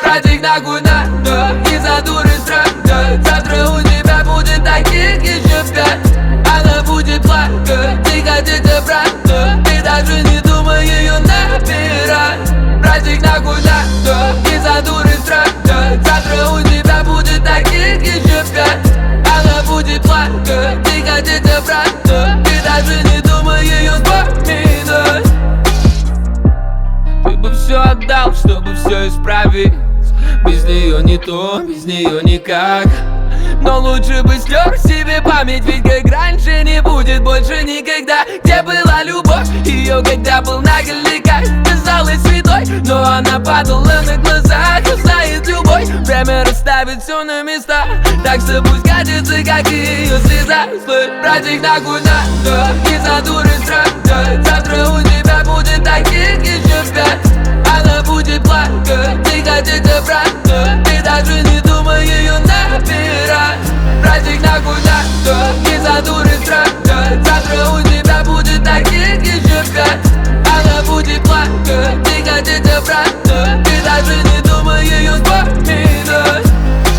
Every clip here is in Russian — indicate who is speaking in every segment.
Speaker 1: Брать их нахуй надо, из-за дуры страдать. Завтра у тебя будет таких еще 5. Она будет плакать, тихо, тихо, брата. Ты даже не думай ее набирать. Брать их нахуй надо, из-за дуры страдать. Завтра у тебя будет таких еще 5. Она будет плакать, тихо, тихо, брата. Ты даже не думай ее вспоминать. Ты бы все отдал, чтобы все исправить. Без нее не то, без нее никак. Но лучше бы стер себе память, ведь как раньше не будет больше никогда. Где была любовь, ее когда был наглека. Казалась святой, но она падала на глазах. Узнает любой, время расставит все на места. Так что пусть катится, как и ее слеза. Брать их нахуй надо, из-за дуры страдать. Завтра у тебя будет таких еще 5. Она будет плакать, тихо, тихо, брата. Ты даже не думай ее набирать. Брать их нахуй надо, из-за дуры страдать. Завтра у тебя будет таких еще 5. Она будет плакать, тихо, тихо, брата. Ты даже не думай ее вспоминать.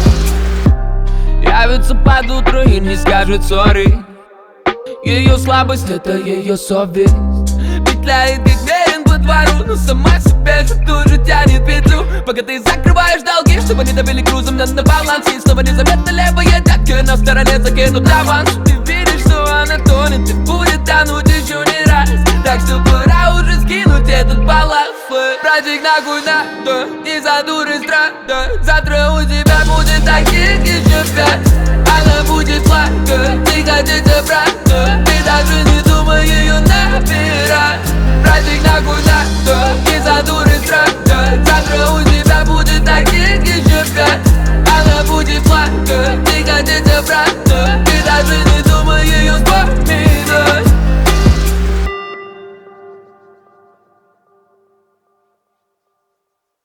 Speaker 1: Явится под утро и не скажет сори. Ее слабость — это ее совесть. Петляет как мерин по двору, но сама себе же тоже тянет петлю. Пока ты закрываешь долги, чтобы не давили грузом на баланс. И снова незаметно левая детка на стороне закинут аванс. Ты видишь, что она тонет и будет тонуть еще не раз. Так что пора уже скинуть этот балласт. Брать их нахуй надо, из-за дуры страдать. Завтра у тебя будет таких еще 5. Она будет плакать, тихо, тихо, брата. Ты даже не думай ее набирать. Брать их нахуй надо, из-за дуры страдать. Завтра у тебя будет таких еще 5. Она будет плакать, тихо, тихо, брата. Ты даже не думай ее вспоминать.